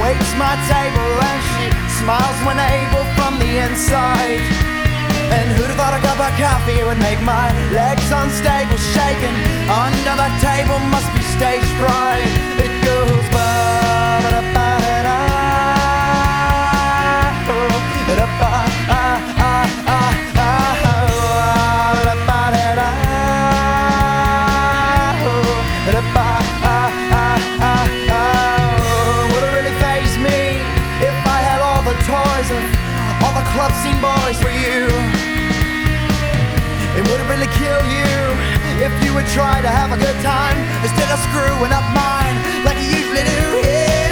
waits my table and she smiles when able from the inside. And who'd have thought a cup of coffee would make my legs unstable, shaking under the table? Must be stage fright. It goes ba-da-ba-da-da, would it really faze me if I had all the toys of all the club scene boys for you? It would really kill you if you would try to have a good time instead of screwing up mine like you usually do. Yeah,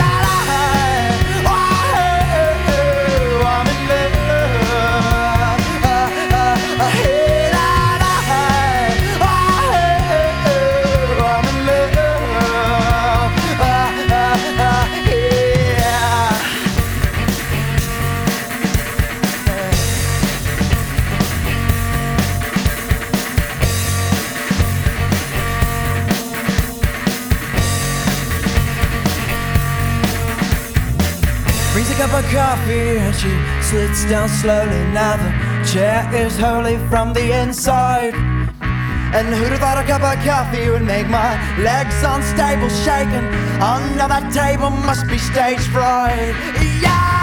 I'm in love. I'm in love. Brings a cup of coffee and she sits down slowly. Now the chair is wholly from the inside. And who'd have thought a cup of coffee would make my legs unstable, shaking under that table? Must be stage fright. Yeah.